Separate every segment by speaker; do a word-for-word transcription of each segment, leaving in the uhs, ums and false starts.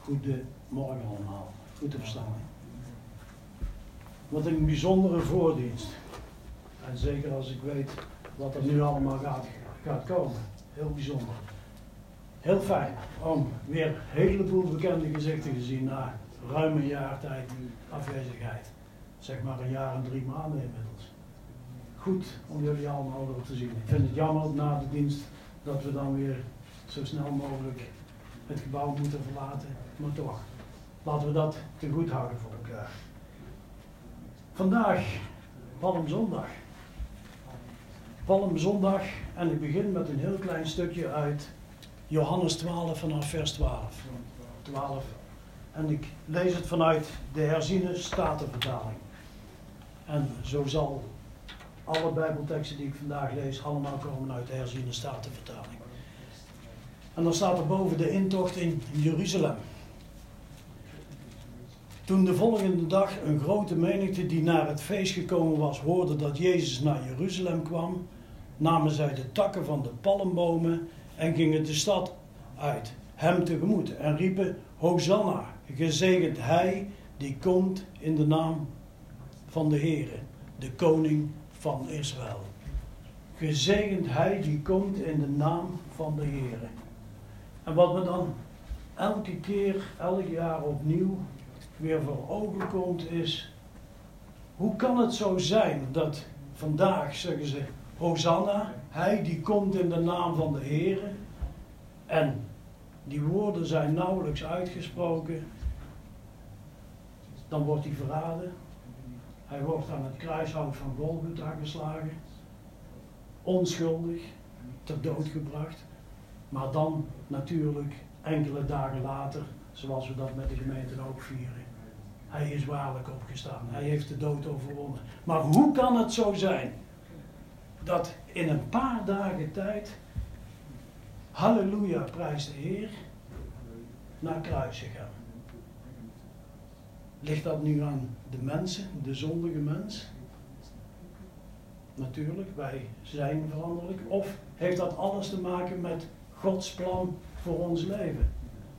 Speaker 1: Goedemorgen allemaal, goed te verstaan. Wat een bijzondere voordienst. En zeker als ik weet wat er nu allemaal gaat, gaat komen. Heel bijzonder. Heel fijn om weer een heleboel bekende gezichten te zien na ruim een jaar tijd afwezigheid. Zeg maar een jaar en drie maanden inmiddels. Goed om jullie allemaal weer te zien. Ik vind het jammer na de dienst dat we dan weer zo snel mogelijk het gebouw moeten verlaten. Maar toch, laten we dat te goed houden voor elkaar. Vandaag, Palmzondag. Palmzondag en ik begin met een heel klein stukje uit Johannes twaalf vanaf vers twaalf. twaalf. En ik lees het vanuit de herziene statenvertaling. En zo zal alle Bijbelteksten die ik vandaag lees allemaal komen uit de herziene statenvertaling. En dan staat er boven de intocht in Jeruzalem. Toen de volgende dag een grote menigte die naar het feest gekomen was, hoorde dat Jezus naar Jeruzalem kwam, namen zij de takken van de palmbomen en gingen de stad uit, hem tegemoet, en riepen: Hosanna, gezegend hij die komt in de naam van de Heere, de koning van Israël. Gezegend hij die komt in de naam van de Heere. En wat me dan elke keer, elk jaar opnieuw weer voor ogen komt is: hoe kan het zo zijn dat vandaag zeggen ze Hosanna, hij die komt in de naam van de Heere, en die woorden zijn nauwelijks uitgesproken, dan wordt hij verraden, hij wordt aan het kruishout van Golgotha geslagen, onschuldig, ter dood gebracht, maar dan natuurlijk enkele dagen later, zoals we dat met de gemeente ook vieren, hij is waarlijk opgestaan, hij heeft de dood overwonnen. Maar hoe kan het zo zijn dat in een paar dagen tijd, halleluja, prijs de Heer, naar kruisen gaan? Ligt dat nu aan de mensen, de zondige mens? Natuurlijk, wij zijn veranderlijk. Of heeft dat alles te maken met Gods plan voor ons leven?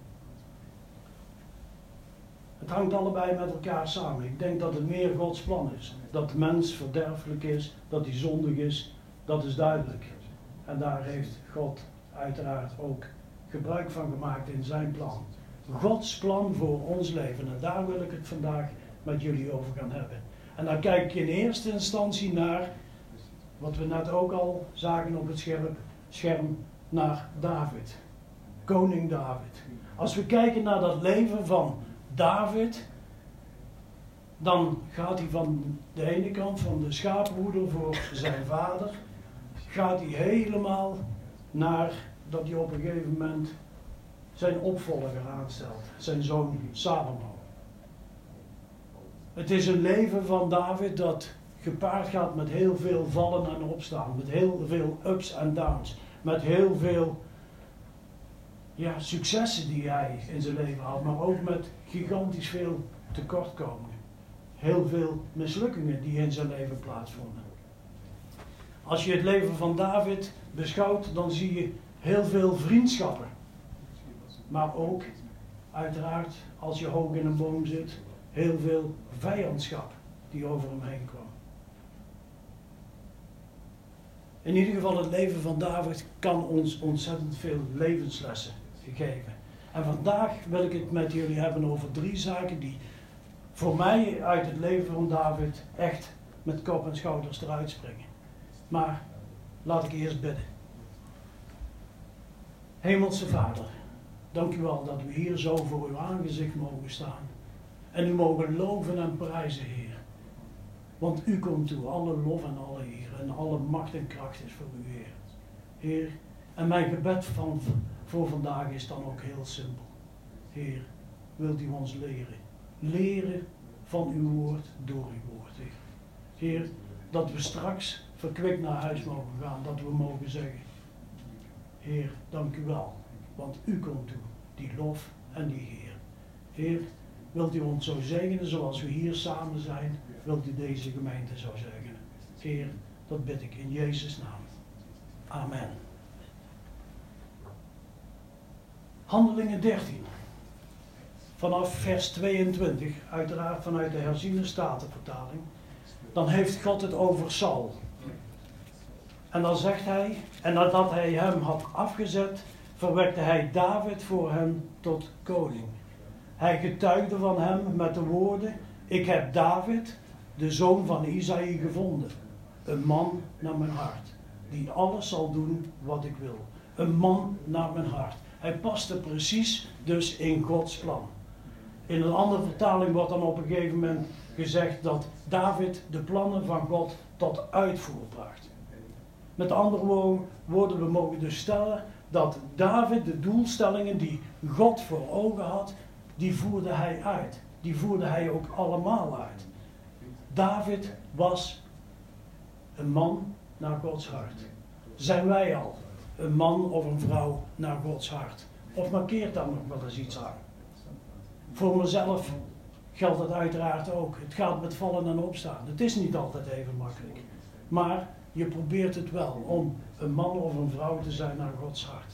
Speaker 1: Het hangt allebei met elkaar samen. Ik denk dat het meer Gods plan is. Dat de mens verderfelijk is, dat hij zondig is, dat is duidelijk. En daar heeft God uiteraard ook gebruik van gemaakt in zijn plan. Gods plan voor ons leven. En daar wil ik het vandaag met jullie over gaan hebben. En dan kijk ik in eerste instantie naar, wat we net ook al zagen op het scherm, scherm naar David. Koning David. Als we kijken naar dat leven van David, dan gaat hij van de ene kant van de schaaphoeder voor zijn vader, gaat hij helemaal naar dat hij op een gegeven moment zijn opvolger aanstelt, zijn zoon Salomo. Het is een leven van David dat gepaard gaat met heel veel vallen en opstaan, met heel veel ups en downs, met heel veel ja, successen die hij in zijn leven had, maar ook met gigantisch veel tekortkomingen. Heel veel mislukkingen die in zijn leven plaatsvonden. Als je het leven van David beschouwt, dan zie je heel veel vriendschappen. Maar ook, uiteraard, als je hoog in een boom zit, heel veel vijandschap die over hem heen kwam. In ieder geval, het leven van David kan ons ontzettend veel levenslessen geven. En vandaag wil ik het met jullie hebben over drie zaken die voor mij uit het leven van David echt met kop en schouders eruit springen. Maar laat ik eerst bidden. Hemelse Vader, dank u wel dat we hier zo voor uw aangezicht mogen staan. En u mogen loven en prijzen, Heer. Want u komt toe, alle lof en alle eer en alle macht en kracht is voor u, Heer. Heer, en mijn gebed van, voor vandaag is dan ook heel simpel. Heer, wilt u ons leren? Leren van uw woord door uw woord, Heer. Heer, dat we straks verkwikt naar huis mogen gaan, dat we mogen zeggen: Heer, dank u wel, want u komt toe, die lof en die Heer. Heer, wilt u ons zo zegenen zoals we hier samen zijn, wilt u deze gemeente zo zegenen. Heer, dat bid ik in Jezus' naam. Amen. Handelingen dertien. vanaf vers tweeëntwintig, uiteraard vanuit de herziene statenvertaling, dan heeft God het over Saul. En dan zegt hij, en nadat hij hem had afgezet, verwekte hij David voor hem tot koning. Hij getuigde van hem met de woorden: ik heb David, de zoon van Isaïe, gevonden. Een man naar mijn hart, die alles zal doen wat ik wil. Een man naar mijn hart. Hij paste precies dus in Gods plan. In een andere vertaling wordt dan op een gegeven moment gezegd dat David de plannen van God tot uitvoer bracht. Met andere woorden, we mogen dus stellen dat David de doelstellingen die God voor ogen had, die voerde hij uit. Die voerde hij ook allemaal uit. David was een man naar Gods hart. Zijn wij al een man of een vrouw naar Gods hart? Of markeert daar nog wel eens iets aan? Voor mezelf geldt dat uiteraard ook. Het gaat met vallen en opstaan. Het is niet altijd even makkelijk. Maar je probeert het wel om een man of een vrouw te zijn naar Gods hart.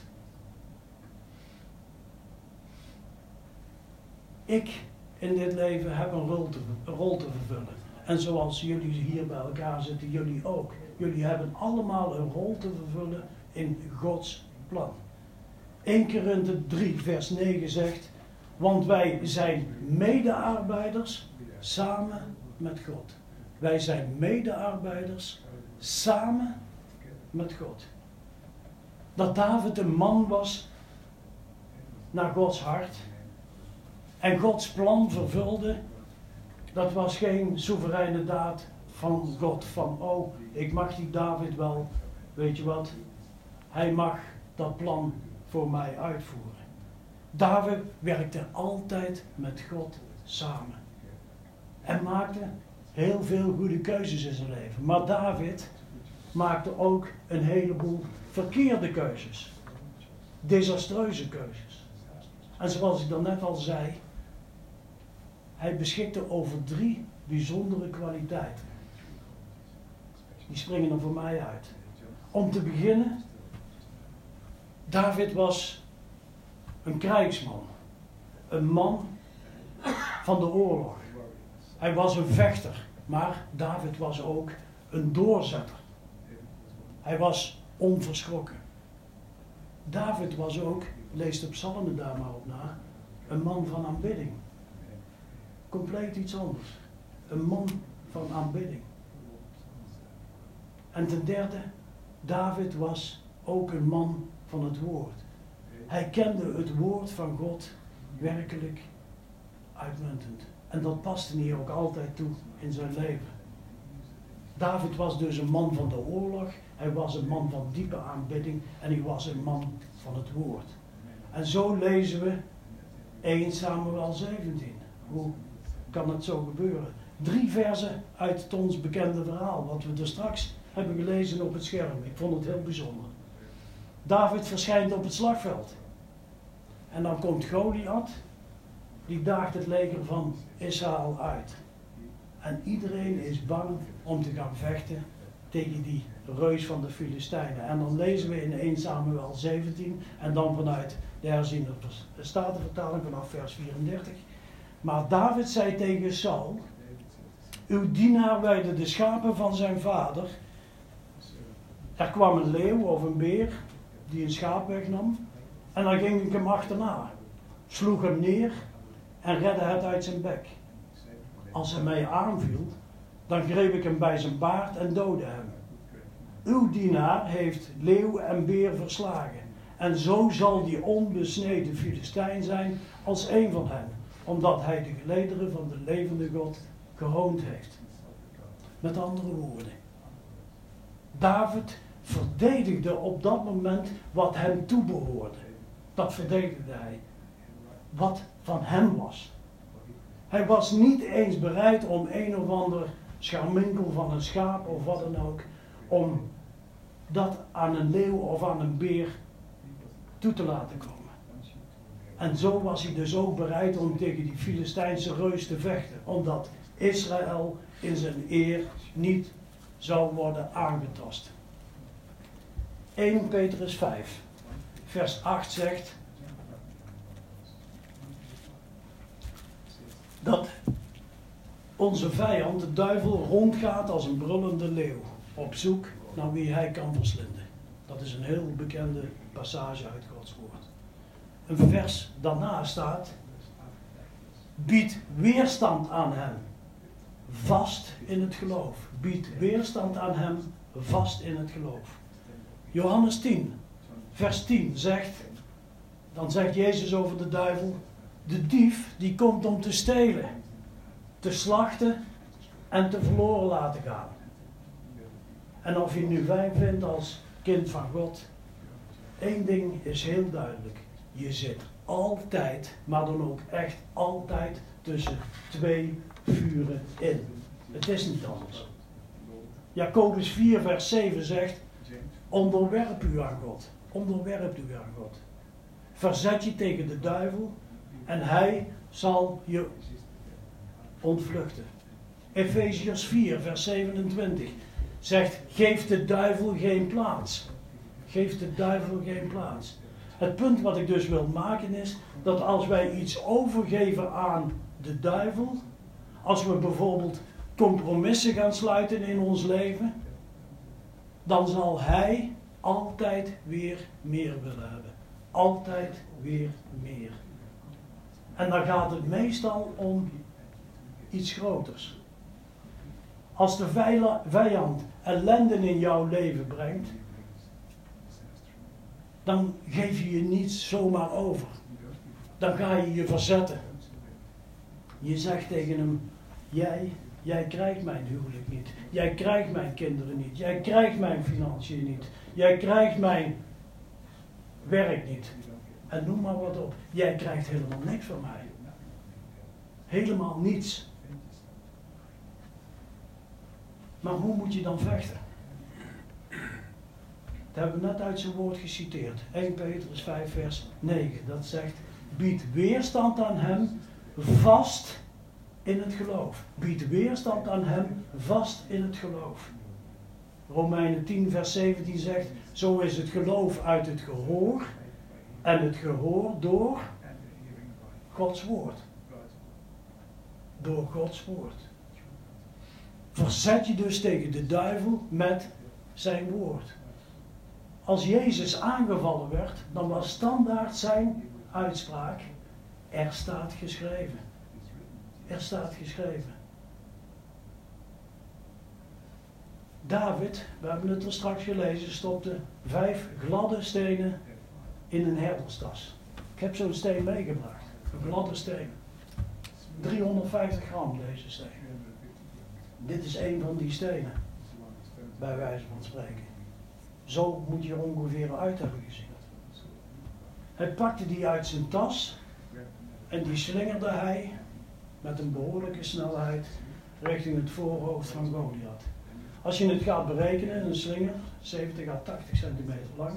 Speaker 1: Ik in dit leven heb een rol te, een rol te vervullen. En zoals jullie hier bij elkaar zitten, jullie ook. Jullie hebben allemaal een rol te vervullen in Gods plan. Eerste Korinthe drie vers negen zegt: want wij zijn medearbeiders samen met God. Wij zijn medearbeiders samen met God. Dat David een man was naar Gods hart en Gods plan vervulde, dat was geen soevereine daad van God. Van, oh, ik mag die David wel, weet je wat, hij mag dat plan voor mij uitvoeren. David werkte altijd met God samen. En maakte heel veel goede keuzes in zijn leven. Maar David maakte ook een heleboel verkeerde keuzes. Desastreuze keuzes. En zoals ik dan net al zei, hij beschikte over drie bijzondere kwaliteiten. Die springen er voor mij uit. Om te beginnen, David was een krijgsman. Een man van de oorlog. Hij was een vechter, maar David was ook een doorzetter. Hij was onverschrokken. David was ook, lees de psalmen daar maar op na, een man van aanbidding. Compleet iets anders. Een man van aanbidding. En ten derde, David was ook een man van het woord. Hij kende het woord van God werkelijk uitmuntend. En dat paste hier ook altijd toe in zijn leven. David was dus een man van de oorlog. Hij was een man van diepe aanbidding. En hij was een man van het woord. En zo lezen we Eerste Samuel zeventien. Hoe kan het zo gebeuren? Drie versen uit het ons bekende verhaal. Wat we er straks hebben gelezen op het scherm. Ik vond het heel bijzonder. David verschijnt op het slagveld. En dan komt Goliath. Die daagt het leger van Israël uit. En iedereen is bang om te gaan vechten tegen die reus van de Filistijnen. En dan lezen we in Eerste Samuel zeventien. En dan vanuit de herziene statenvertaling vanaf vers vierendertig. Maar David zei tegen Saul: uw dienaar weidde de schapen van zijn vader. Er kwam een leeuw of een beer die een schaap wegnam. En dan ging ik hem achterna. Sloeg hem neer en redde het uit zijn bek. Als hij mij aanviel, dan greep ik hem bij zijn baard en doodde hem. Uw dienaar heeft leeuw en beer verslagen. En zo zal die onbesneden Filistijn zijn als een van hen, omdat hij de gelederen van de levende God gehoond heeft. Met andere woorden, David verdedigde op dat moment wat hem toebehoorde. Dat verdedigde hij. Wat van hem was. Hij was niet eens bereid om een of ander scharminkel van een schaap of wat dan ook, om dat aan een leeuw of aan een beer toe te laten komen. En zo was hij dus ook bereid om tegen die Filistijnse reus te vechten, omdat Israël in zijn eer niet zou worden aangetast. Eerste Petrus vijf, vers acht zegt: dat onze vijand, de duivel, rondgaat als een brullende leeuw, op zoek naar wie hij kan verslinden. Dat is een heel bekende passage uit Gods woord. Een vers daarna staat: bied weerstand aan hem, vast in het geloof. Bied weerstand aan hem, vast in het geloof. Johannes tien, vers tien zegt, dan zegt Jezus over de duivel: de dief die komt om te stelen, te slachten en te verloren laten gaan. En of je het nu fijn vindt als kind van God, één ding is heel duidelijk. Je zit altijd, maar dan ook echt altijd, tussen twee vuren in. Het is niet anders. Jacobus vier vers zeven zegt: onderwerp u aan God. Onderwerp u aan God. Verzet je tegen de duivel en hij zal je ontvluchten. Efeziërs vier vers zevenentwintig zegt: geef de duivel geen plaats. Geef de duivel geen plaats. Het punt wat ik dus wil maken is dat als wij iets overgeven aan de duivel, als we bijvoorbeeld compromissen gaan sluiten in ons leven, dan zal hij altijd weer meer willen hebben. Altijd weer meer. En dan gaat het meestal om iets groters. Als de vijand ellende in jouw leven brengt, dan geef je je niet zomaar over. Dan ga je je verzetten. Je zegt tegen hem: jij, jij krijgt mijn huwelijk niet. Jij krijgt mijn kinderen niet. Jij krijgt mijn financiën niet. Jij krijgt mijn werk niet. En noem maar wat op. Jij krijgt helemaal niks van mij. Helemaal niets. Maar hoe moet je dan vechten? Dat hebben we net uit zijn woord geciteerd. Eerste Petrus vijf vers negen. Dat zegt: bied weerstand aan hem vast in het geloof. Bied weerstand aan hem vast in het geloof. Romeinen tien vers zeventien zegt: zo is het geloof uit het gehoor en het gehoor door Gods woord. Door Gods woord. Verzet je dus tegen de duivel met zijn woord. Als Jezus aangevallen werd, dan was standaard zijn uitspraak: er staat geschreven. Er staat geschreven. David, we hebben het er straks gelezen, stopte vijf gladde stenen in een herderstas. Ik heb zo'n steen meegebracht. Een gladde steen. driehonderdvijftig gram deze steen. Dit is een van die stenen. Bij wijze van spreken. Zo moet je er ongeveer uit hebben gezien. Hij pakte die uit zijn tas en die slingerde hij met een behoorlijke snelheid richting het voorhoofd van Goliath. Als je het gaat berekenen, een slinger, zeventig à tachtig centimeter lang.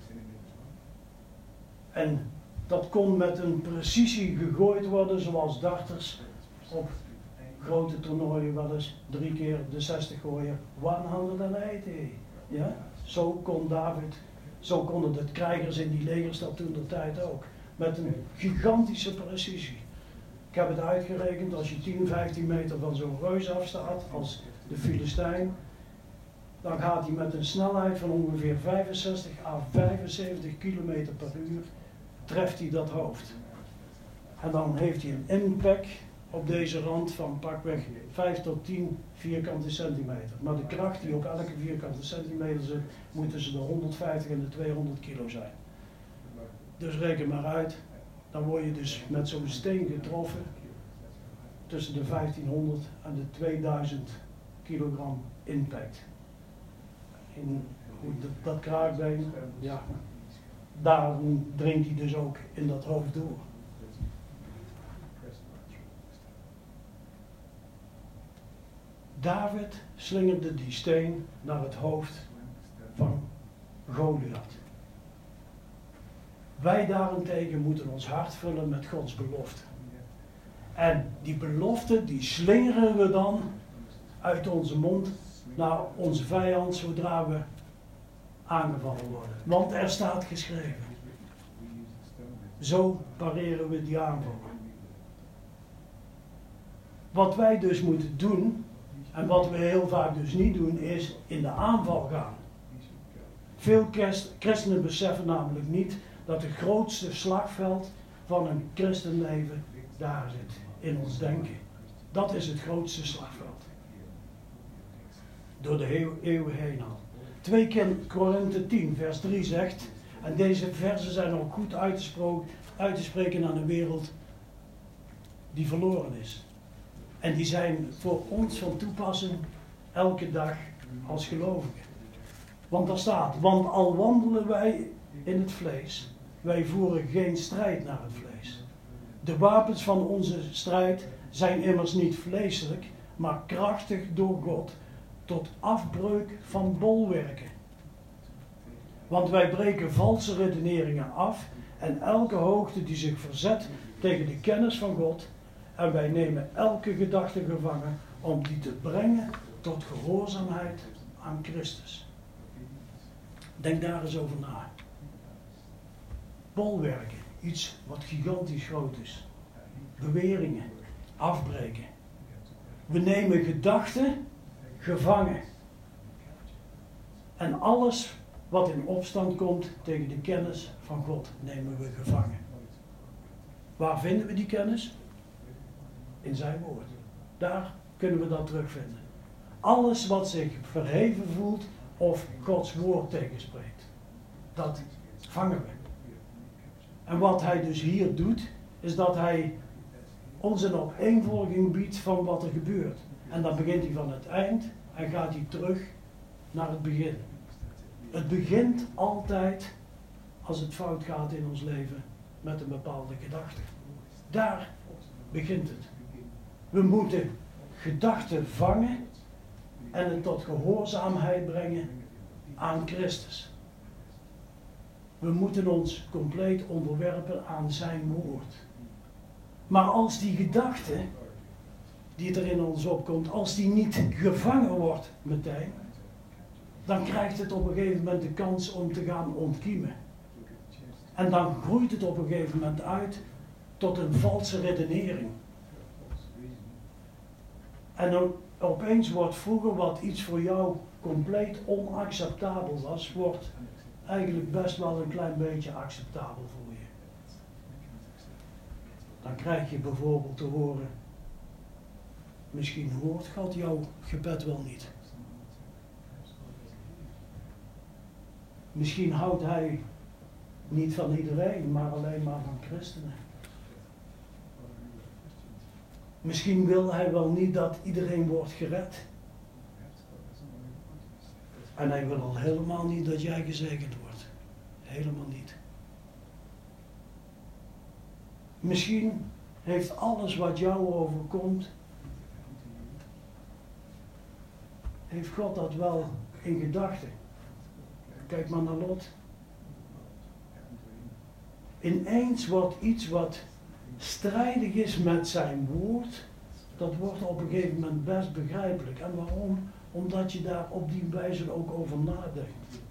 Speaker 1: En dat kon met een precisie gegooid worden, zoals darters op grote toernooien wel eens drie keer de zestig gooien. honderdachtig. Ja? Zo kon David, zo konden de krijgers in die legers dat toen de tijd ook. Met een gigantische precisie. Ik heb het uitgerekend, als je tien, vijftien meter van zo'n reus afstaat, als de Filistijn, dan gaat hij met een snelheid van ongeveer vijfenzestig à vijfenzeventig kilometer per uur, treft hij dat hoofd. En dan heeft hij een impact op deze rand van pakweg vijf tot tien vierkante centimeter. Maar de kracht die op elke vierkante centimeter zit, moet tussen de honderdvijftig en de tweehonderd kilo zijn. Dus reken maar uit, dan word je dus met zo'n steen getroffen tussen de vijftienhonderd en de tweeduizend kilogram impact. In dat, dat kraakbeen, ja, daarom dringt hij dus ook in dat hoofd door. David slingerde die steen naar het hoofd van Goliath. Wij daarentegen moeten ons hart vullen met Gods belofte. En die belofte, die slingeren we dan uit onze mond naar onze vijand zodra we aangevallen worden. Want er staat geschreven. Zo pareren we die aanvallen. Wat wij dus moeten doen, en wat we heel vaak dus niet doen, is in de aanval gaan. Veel christ, christenen beseffen namelijk niet dat het grootste slagveld van een christenleven daar zit, in ons denken. Dat is het grootste slagveld. Door de eeuw, eeuwen heen al. twee Korinthe tien vers drie zegt, en deze versen zijn ook goed uit te, uit te spreken aan een wereld die verloren is. En die zijn voor ons van toepassing elke dag als gelovigen. Want daar staat, want al wandelen wij in het vlees, wij voeren geen strijd naar het vlees. De wapens van onze strijd zijn immers niet vleeselijk, maar krachtig door God tot afbreuk van bolwerken. Want wij breken valse redeneringen af en elke hoogte die zich verzet tegen de kennis van God, en wij nemen elke gedachte gevangen om die te brengen tot gehoorzaamheid aan Christus. Denk daar eens over na. Bolwerken, iets wat gigantisch groot is. Beweringen, afbreken. We nemen gedachten gevangen. En alles wat in opstand komt tegen de kennis van God nemen we gevangen. Waar vinden we die kennis? In zijn woord. Daar kunnen we dat terugvinden. Alles wat zich verheven voelt of Gods woord tegenspreekt. Dat vangen we. En wat hij dus hier doet, is dat hij ons een opeenvolging biedt van wat er gebeurt. En dan begint hij van het eind en gaat hij terug naar het begin. Het begint altijd, als het fout gaat in ons leven, met een bepaalde gedachte. Daar begint het. We moeten gedachten vangen en het tot gehoorzaamheid brengen aan Christus. We moeten ons compleet onderwerpen aan zijn woord. Maar als die gedachte die er in ons opkomt, als die niet gevangen wordt meteen, dan krijgt het op een gegeven moment de kans om te gaan ontkiemen. En dan groeit het op een gegeven moment uit tot een valse redenering. En dan opeens wordt vroeger wat iets voor jou compleet onacceptabel was, wordt eigenlijk best wel een klein beetje acceptabel voor je. Dan krijg je bijvoorbeeld te horen, misschien hoort God jouw gebed wel niet. Misschien houdt hij niet van iedereen, maar alleen maar van christenen. Misschien wil hij wel niet dat iedereen wordt gered. En hij wil al helemaal niet dat jij gezegend wordt. Helemaal niet. Misschien heeft alles wat jou overkomt, heeft God dat wel in gedachten. Kijk maar naar Lot. Ineens wordt iets wat strijdig is met zijn woord, dat wordt op een gegeven moment best begrijpelijk. En waarom? Omdat je daar op die wijze ook over nadenkt.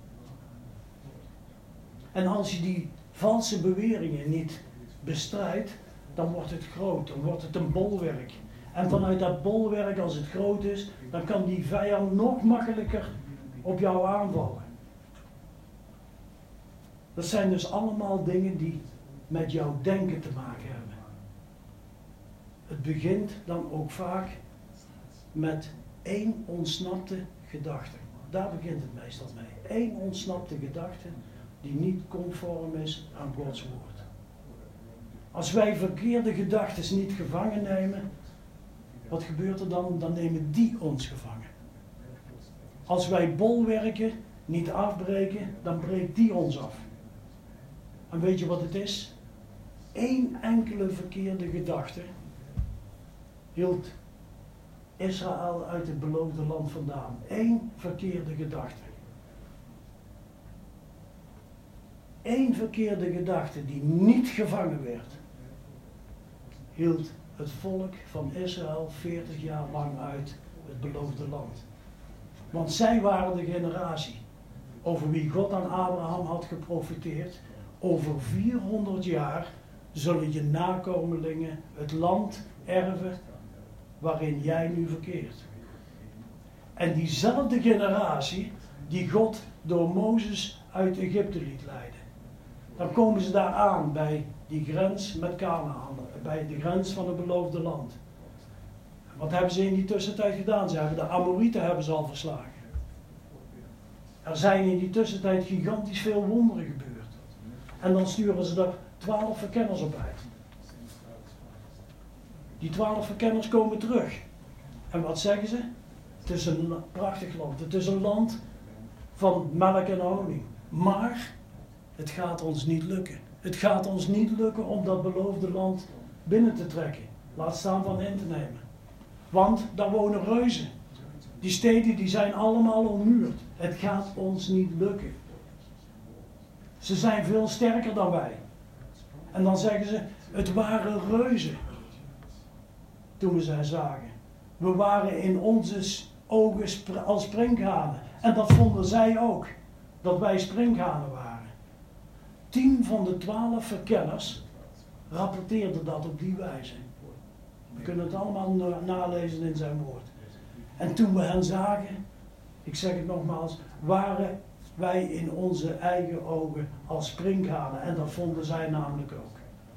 Speaker 1: En als je die valse beweringen niet bestrijdt, dan wordt het groot, dan wordt het een bolwerk. En vanuit dat bolwerk, als het groot is, dan kan die vijand nog makkelijker op jou aanvallen. Dat zijn dus allemaal dingen die met jouw denken te maken hebben. Het begint dan ook vaak met één ontsnapte gedachte. Daar begint het meestal mee. Eén ontsnapte gedachte die niet conform is aan Gods woord. Als wij verkeerde gedachten niet gevangen nemen, wat gebeurt er dan? Dan nemen die ons gevangen. Als wij bolwerken niet afbreken, dan breekt die ons af. En weet je wat het is? Eén enkele verkeerde gedachte hield Israël uit het beloofde land vandaan. Eén verkeerde gedachte. Eén verkeerde gedachte die niet gevangen werd, hield het volk van Israël veertig jaar lang uit het beloofde land. Want zij waren de generatie over wie God aan Abraham had geprofeteerd. Over vierhonderd jaar zullen je nakomelingen het land erven waarin jij nu verkeert. En diezelfde generatie die God door Mozes uit Egypte liet leiden. Dan komen ze daar aan bij die grens met Kanaan, bij de grens van het beloofde land. Wat hebben ze in die tussentijd gedaan? Ze hebben de Amorieten hebben ze al verslagen. Er zijn in die tussentijd gigantisch veel wonderen gebeurd. En dan sturen ze er twaalf verkenners op uit. Die twaalf verkenners komen terug. En wat zeggen ze? Het is een prachtig land. Het is een land van melk en honing. Maar het gaat ons niet lukken. Het gaat ons niet lukken om dat beloofde land binnen te trekken. Laat staan van in te nemen. Want daar wonen reuzen. Die steden die zijn allemaal ommuurd. Het gaat ons niet lukken. Ze zijn veel sterker dan wij. En dan zeggen ze, het waren reuzen. Toen we ze zagen. We waren in onze ogen spr- als sprinkhanen. En dat vonden zij ook. Dat wij sprinkhanen waren. Tien van de twaalf verkenners rapporteerden dat op die wijze. We kunnen het allemaal na- nalezen in zijn woord. En toen we hen zagen, ik zeg het nogmaals, waren wij in onze eigen ogen als sprinkhanen. En dat vonden zij namelijk ook.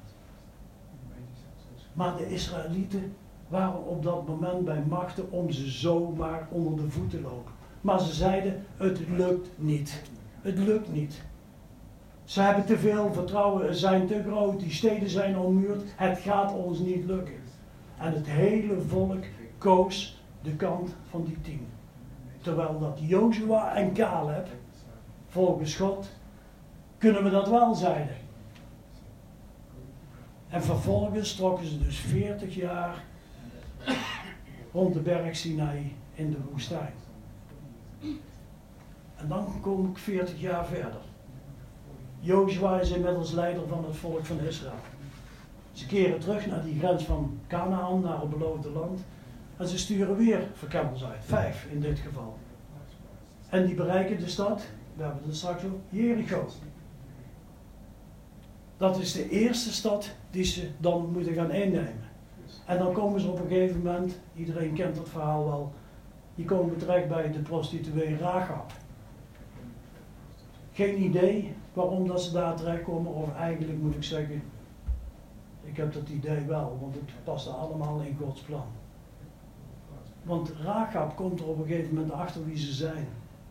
Speaker 1: Maar de Israëlieten waren op dat moment bij machten om ze zomaar onder de voet te lopen. Maar ze zeiden, het lukt niet. Het lukt niet. Ze hebben te veel vertrouwen, ze zijn te groot, die steden zijn ommuurd, het gaat ons niet lukken. En het hele volk koos de kant van die tien. Terwijl dat Jozua en Caleb, volgens God, kunnen we dat wel zeiden. En vervolgens trokken ze dus veertig jaar rond de berg Sinai in de woestijn. En dan kom ik veertig jaar verder. Jozua is inmiddels leider van het volk van Israël. Ze keren terug naar die grens van Kanaan, naar het beloofde land. En ze sturen weer verkenners uit. Vijf in dit geval. En die bereiken de stad, we hebben het straks ook, Jericho. Dat is de eerste stad die ze dan moeten gaan innemen. En dan komen ze op een gegeven moment, iedereen kent dat verhaal wel, die komen terecht bij de prostituee Rahab. Geen idee waarom dat ze daar terechtkomen, of eigenlijk moet ik zeggen, ik heb dat idee wel, want het past allemaal in Gods plan. Want Rahab komt er op een gegeven moment achter wie ze zijn.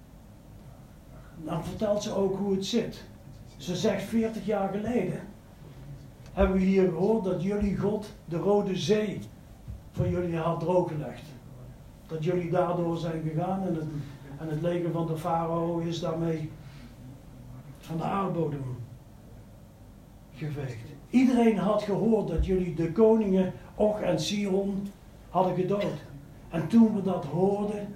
Speaker 1: Dan vertelt ze ook hoe het zit. Ze zegt veertig jaar geleden hebben we hier gehoord dat jullie God de Rode Zee voor jullie had drooggelegd. Dat jullie daardoor zijn gegaan en het, en het leger van de farao is daarmee van de aardbodem geveegd. Iedereen had gehoord dat jullie de koningen Och en Sihon hadden gedood. En toen we dat hoorden,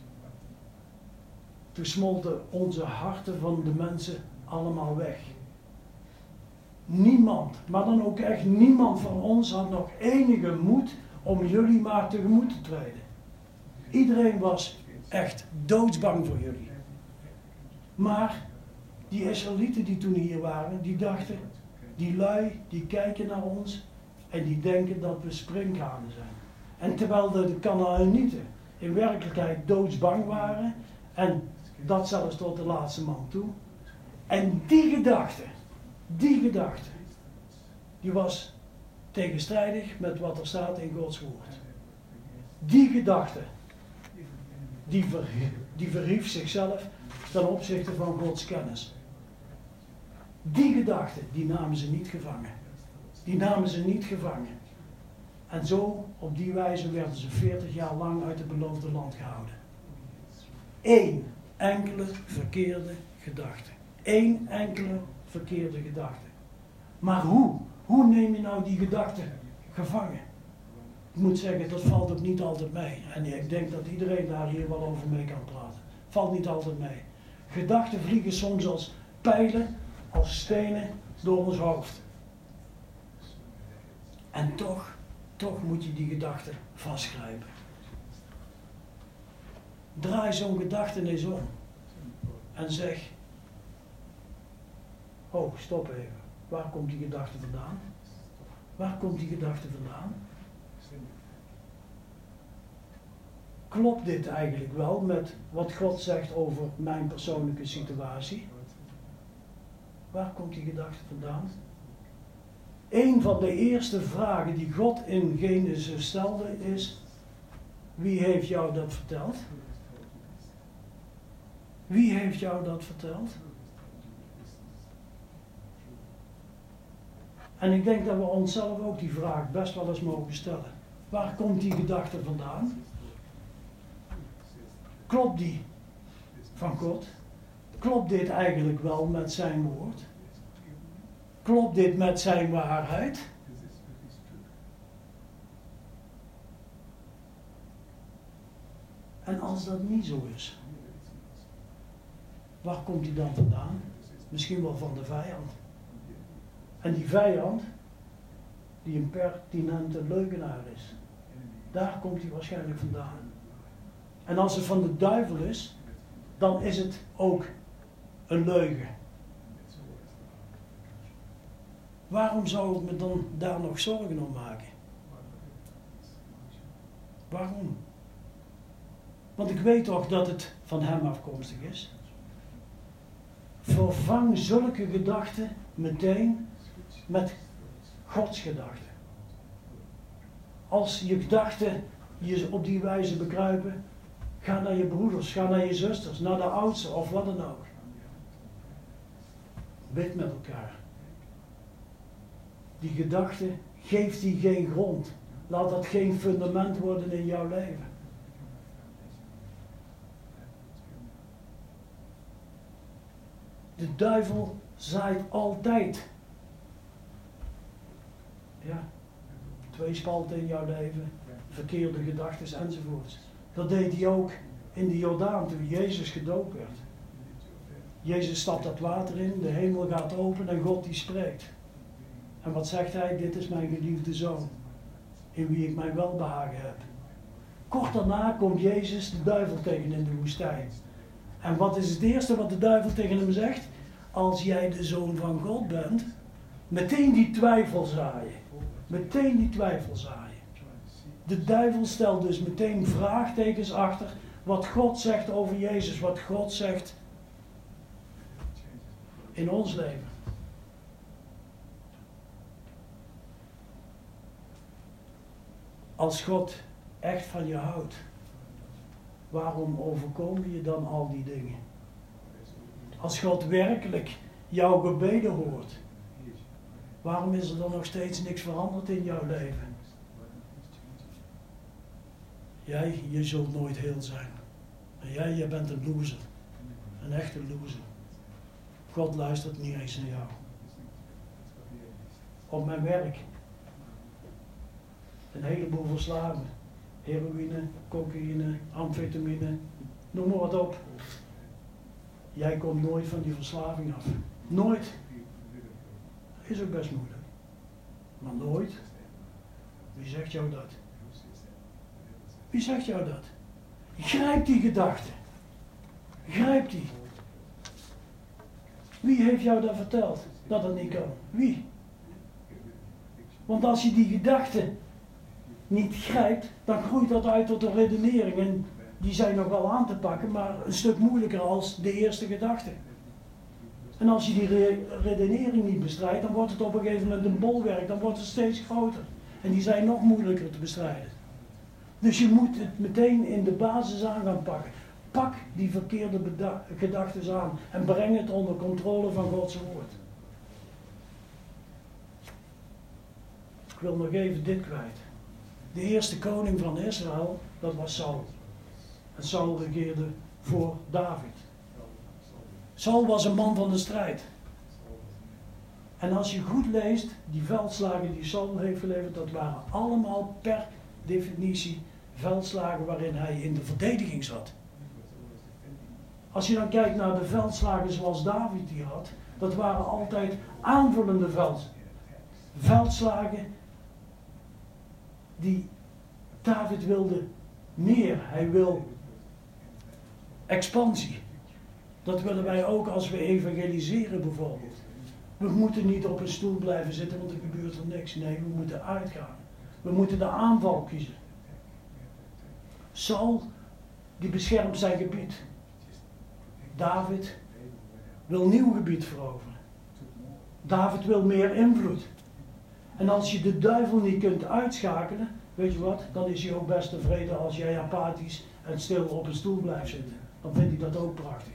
Speaker 1: toen smolten onze harten van de mensen allemaal weg. Niemand, maar dan ook echt niemand van ons had nog enige moed om jullie maar tegemoet te treden. Iedereen was echt doodsbang voor jullie. Maar die Israëlieten die toen hier waren, die dachten, die lui, die kijken naar ons en die denken dat we sprinkhanen zijn. En terwijl de Kanaanieten in werkelijkheid doodsbang waren, en dat zelfs tot de laatste man toe. En die gedachte, die gedachte, die was tegenstrijdig met wat er staat in Gods woord. Die gedachte, die, ver, die verhief zichzelf ten opzichte van Gods kennis. Die gedachte, die namen ze niet gevangen. Die namen ze niet gevangen. En zo, op die wijze werden ze veertig jaar lang uit het beloofde land gehouden. Eén enkele verkeerde gedachte. Eén enkele verkeerde gedachte. Maar hoe? Hoe neem je nou die gedachte gevangen? Ik moet zeggen, dat valt ook niet altijd mee. En ik denk dat iedereen daar hier wel over mee kan praten. Valt niet altijd mee. Gedachten vliegen soms als pijlen, als stenen door ons hoofd. En toch, toch moet je die gedachte vastgrijpen. Draai zo'n gedachte eens om. En zeg, oh, stop even. Waar komt die gedachte vandaan? Waar komt die gedachte vandaan? klopt dit eigenlijk wel met wat God zegt over mijn persoonlijke situatie? Waar komt die gedachte vandaan? Een van de eerste vragen die God in Genesis stelde is: wie heeft jou dat verteld? Wie heeft jou dat verteld? En ik denk dat we onszelf ook die vraag best wel eens mogen stellen. Waar komt die gedachte vandaan? Klopt die van God? Klopt dit eigenlijk wel met zijn woord? Klopt dit met zijn waarheid? En als dat niet zo is, waar komt die dan vandaan? Misschien wel van de vijand. En die vijand, die een pertinente leugenaar is, daar komt hij waarschijnlijk vandaan. En als het van de duivel is, dan is het ook een leugen. Waarom zou ik me dan daar nog zorgen om maken? Waarom? Want ik weet toch dat het van hem afkomstig is. Vervang zulke gedachten meteen met Gods gedachten. Als je gedachten je op die wijze bekruipen, ga naar je broeders, ga naar je zusters, naar de oudsten of wat dan ook. Bid met elkaar. Die gedachte, geeft die geen grond. Laat dat geen fundament worden in jouw leven. De duivel zaait altijd. Ja, tweespalten in jouw leven, verkeerde gedachten enzovoorts. Dat deed hij ook in de Jordaan toen Jezus gedoopt werd. Jezus stapt dat water in, de hemel gaat open en God die spreekt. En wat zegt hij? Dit is mijn geliefde zoon, in wie ik mijn welbehagen heb. Kort daarna komt Jezus de duivel tegen in de woestijn. En wat is het eerste wat de duivel tegen hem zegt? Als jij de zoon van God bent, meteen die twijfel zaaien. Meteen die twijfel zaaien. De duivel stelt dus meteen vraagtekens achter wat God zegt over Jezus, wat God zegt in ons leven. Als God echt van je houdt, waarom overkomen je dan al die dingen? Als God werkelijk jouw gebeden hoort, waarom is er dan nog steeds niks veranderd in jouw leven? Jij, je zult nooit heel zijn. En jij, je bent een loser. Een echte loser. God luistert niet eens naar jou. Op mijn werk. Een heleboel verslagen. Heroïne, cocaïne, amfetamine, noem maar wat op. Jij komt nooit van die verslaving af. Nooit. Is ook best moeilijk. Maar nooit. Wie zegt jou dat? Wie zegt jou dat? Grijp die gedachte. Grijp die. Wie heeft jou dat verteld? Dat het niet kan. Wie? Want als je die gedachte niet grijpt, dan groeit dat uit tot een redenering. En die zijn nog wel aan te pakken, maar een stuk moeilijker als de eerste gedachte. En als je die re redenering niet bestrijdt, dan wordt het op een gegeven moment een bolwerk, dan wordt het steeds groter. En die zijn nog moeilijker te bestrijden. Dus je moet het meteen in de basis aan gaan pakken. Pak die verkeerde gedachten aan en breng het onder controle van Gods woord. Ik wil nog even dit kwijt. De eerste koning van Israël, dat was Saul. En Saul regeerde voor David. Saul was een man van de strijd. En als je goed leest, die veldslagen die Saul heeft geleverd, dat waren allemaal per definitie veldslagen waarin hij in de verdediging zat. Als je dan kijkt naar de veldslagen zoals David die had, dat waren altijd aanvullende veld, veldslagen die David wilde meer. Hij wil expansie. Dat willen wij ook als we evangeliseren bijvoorbeeld. We moeten niet op een stoel blijven zitten, want er gebeurt er niks. Nee, we moeten uitgaan. We moeten de aanval kiezen. Saul die beschermt zijn gebied. David wil nieuw gebied veroveren. David wil meer invloed. En als je de duivel niet kunt uitschakelen, weet je wat, dan is hij ook best tevreden als jij apathisch en stil op een stoel blijft zitten. Dan vindt hij dat ook prachtig.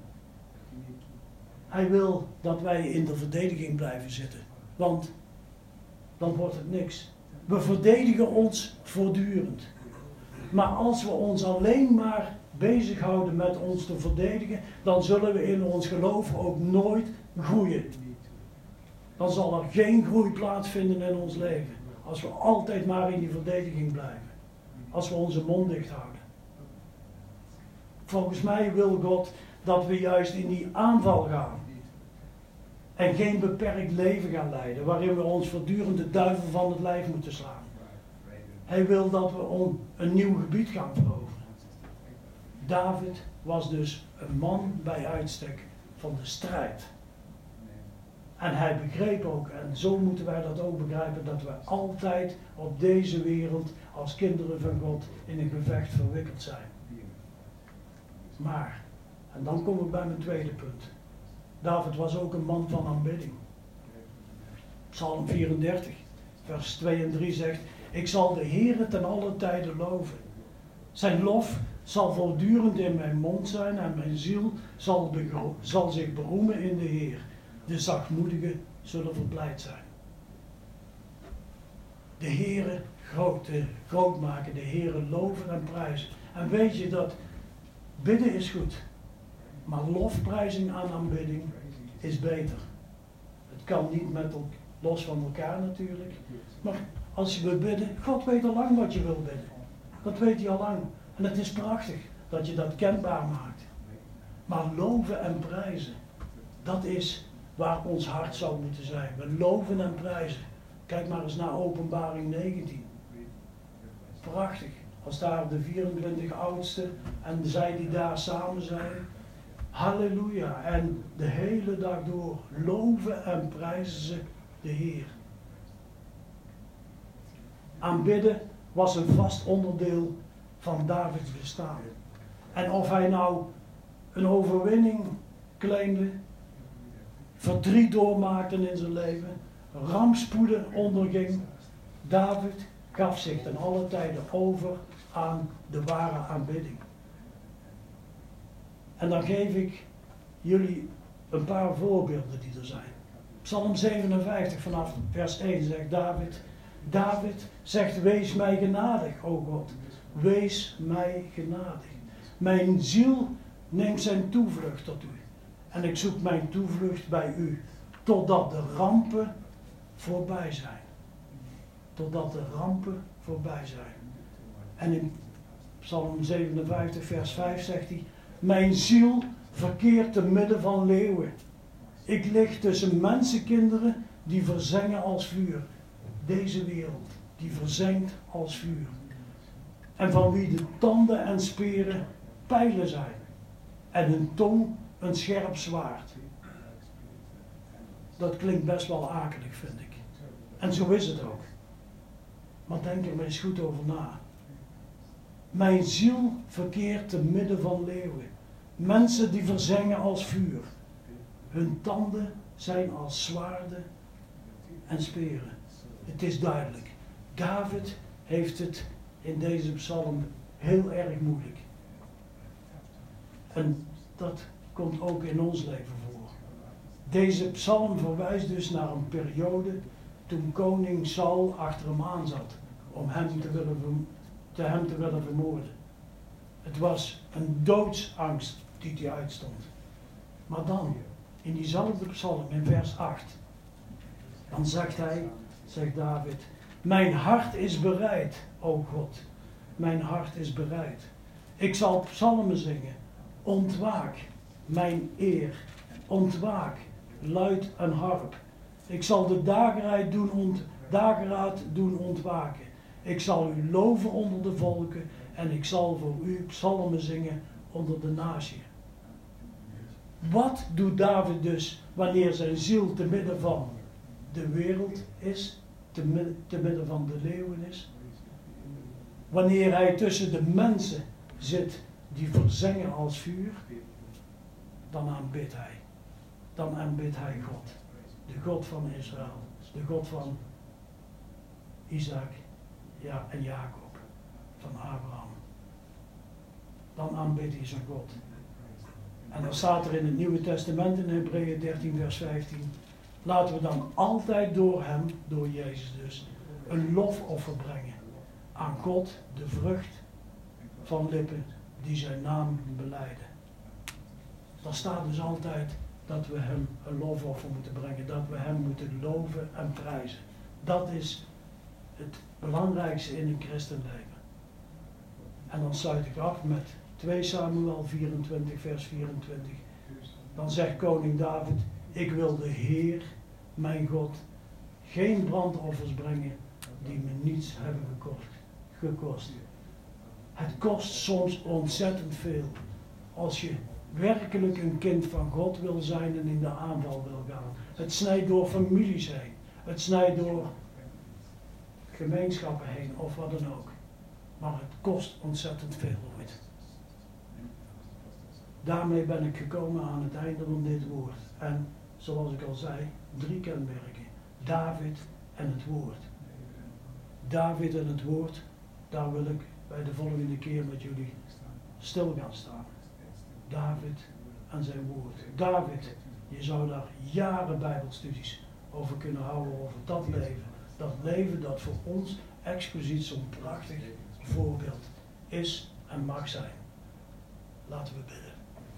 Speaker 1: Hij wil dat wij in de verdediging blijven zitten. Want dan wordt het niks. We verdedigen ons voortdurend. Maar als we ons alleen maar bezighouden met ons te verdedigen, dan zullen we in ons geloof ook nooit groeien. Dan zal er geen groei plaatsvinden in ons leven. Als we altijd maar in die verdediging blijven. Als we onze mond dicht houden. Volgens mij wil God dat we juist in die aanval gaan. En geen beperkt leven gaan leiden, waarin we ons voortdurend de duivel van het lijf moeten slaan. Hij wil dat we on, een nieuw gebied gaan veroveren. David was dus een man bij uitstek van de strijd. En hij begreep ook, en zo moeten wij dat ook begrijpen, dat we altijd op deze wereld als kinderen van God in een gevecht verwikkeld zijn. Maar, en dan kom ik bij mijn tweede punt. David was ook een man van aanbidding. Psalm vierendertig, vers twee en drie zegt: ik zal de Heere ten alle tijden loven. Zijn lof zal voortdurend in mijn mond zijn en mijn ziel zal, zal zich beroemen in de Heer. De zachtmoedigen zullen verblijd zijn. De Heere groot, groot maken, de Heere loven en prijzen. En weet je dat bidden is goed, maar lofprijzing aan aanbidding is beter. Het kan niet met el- los van elkaar natuurlijk, maar als we bidden, God weet al lang wat je wil bidden. Dat weet hij al lang. En het is prachtig dat je dat kenbaar maakt. Maar loven en prijzen, dat is waar ons hart zou moeten zijn. We loven en prijzen. Kijk maar eens naar Openbaring negentien. Prachtig. Als daar de vierentwintig oudsten en zij die daar samen zijn. Halleluja. En de hele dag door loven en prijzen ze de Heer. Aanbidden was een vast onderdeel van Davids bestaan. En of hij nou een overwinning claimde, verdriet doormaakte in zijn leven, rampspoeden onderging, David gaf zich ten alle tijden over aan de ware aanbidding. En dan geef ik jullie een paar voorbeelden die er zijn. Psalm zevenenvijftig vanaf vers één zegt David, David zegt: wees mij genadig, o God, wees mij genadig. Mijn ziel neemt zijn toevlucht tot u. En ik zoek mijn toevlucht bij u, totdat de rampen voorbij zijn. Totdat de rampen voorbij zijn. En in Psalm zevenenvijftig vers vijf zegt hij: mijn ziel verkeert te midden van leeuwen. Ik lig tussen mensenkinderen die verzengen als vuur. Deze wereld, die verzengt als vuur. En van wie de tanden en speren pijlen zijn. En hun tong een scherp zwaard. Dat klinkt best wel akelig, vind ik. En zo is het ook. Maar denk er maar eens goed over na. Mijn ziel verkeert te midden van leeuwen. Mensen die verzengen als vuur. Hun tanden zijn als zwaarden en speren. Het is duidelijk. David heeft het in deze psalm heel erg moeilijk. En dat komt ook in ons leven voor. Deze psalm verwijst dus naar een periode toen koning Saul achter hem aan zat om hem te willen, te hem te willen vermoorden. Het was een doodsangst die hij uitstond. Maar dan, in diezelfde psalm, in vers acht, dan zegt hij, zegt David: mijn hart is bereid, o God, mijn hart is bereid. Ik zal psalmen zingen. Ontwaak, mijn eer, ontwaak, luid een harp. Ik zal de dageraad doen, ont, dageraad doen ontwaken. Ik zal u loven onder de volken en ik zal voor u psalmen zingen onder de natie. Wat doet David dus wanneer zijn ziel te midden van de wereld is, te midden, te midden van de leeuwen is? Wanneer hij tussen de mensen zit die verzengen als vuur, dan aanbidt hij. Dan aanbidt hij God. De God van Israël. De God van Isaac, ja, en Jacob. Van Abraham. Dan aanbidt hij zijn God. En dan staat er in het Nieuwe Testament in Hebreeën dertien vers vijftien. Laten we dan altijd door hem, door Jezus dus, een lofoffer brengen. Aan God, de vrucht van lippen die zijn naam belijden. Dan staat dus altijd dat we hem een lofoffer moeten brengen. Dat we hem moeten loven en prijzen. Dat is het belangrijkste in een christenleven. En dan sluit ik af met twee Samuel vierentwintig vers vierentwintig. Dan zegt koning David, ik wil de Heer, mijn God, geen brandoffers brengen die me niets hebben gekost. gekost. Het kost soms ontzettend veel als je werkelijk een kind van God wil zijn en in de aanval wil gaan. Het snijdt door families heen. Het snijdt door gemeenschappen heen of wat dan ook. Maar het kost ontzettend veel ooit. Daarmee ben ik gekomen aan het einde van dit woord. En zoals ik al zei, drie kenmerken. David en het woord. David en het woord, daar wil ik bij de volgende keer met jullie stil gaan staan. David en zijn woord. David, je zou daar jaren bijbelstudies over kunnen houden, over dat leven. Dat leven dat voor ons expliciet zo'n prachtig voorbeeld is en mag zijn. Laten we bidden.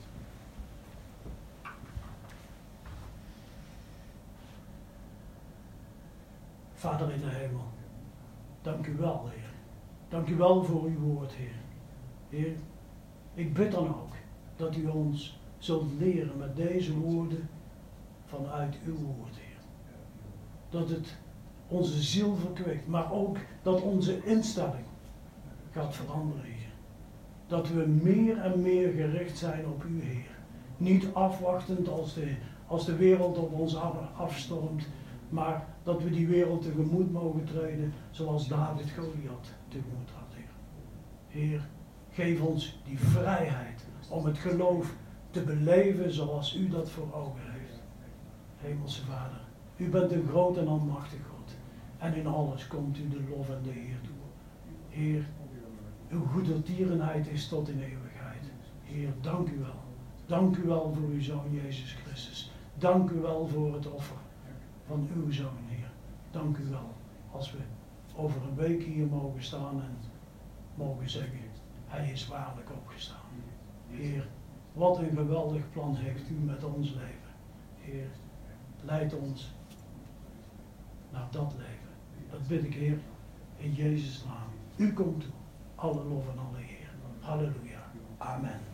Speaker 1: Vader in de hemel, dank u wel, Heer. Dank u wel voor uw woord, Heer. Heer, ik bid dan ook dat u ons zult leren met deze woorden vanuit uw woord, Heer. Dat het onze ziel verkwikt, maar ook dat onze instelling gaat veranderen, Heer. Dat we meer en meer gericht zijn op u, Heer. Niet afwachtend als de, als de wereld op ons afstormt, maar dat we die wereld tegemoet mogen treden zoals David Goliath tegemoet had, Heer. Heer, geef ons die vrijheid om het geloof te beleven zoals u dat voor ogen heeft. Hemelse Vader, u bent een groot en almachtig God. En in alles komt u de lof en de eer toe. Heer, uw goedertierenheid is tot in eeuwigheid. Heer, dank u wel. Dank u wel voor uw Zoon Jezus Christus. Dank u wel voor het offer van uw Zoon, Heer. Dank u wel als we over een week hier mogen staan en mogen zeggen, hij is waarlijk opgestaan. Heer, wat een geweldig plan heeft u met ons leven. Heer, leid ons naar dat leven. Dat bid ik, Heer, in Jezus' naam. U komt toe. Alle lof en alle eer. Halleluja. Amen.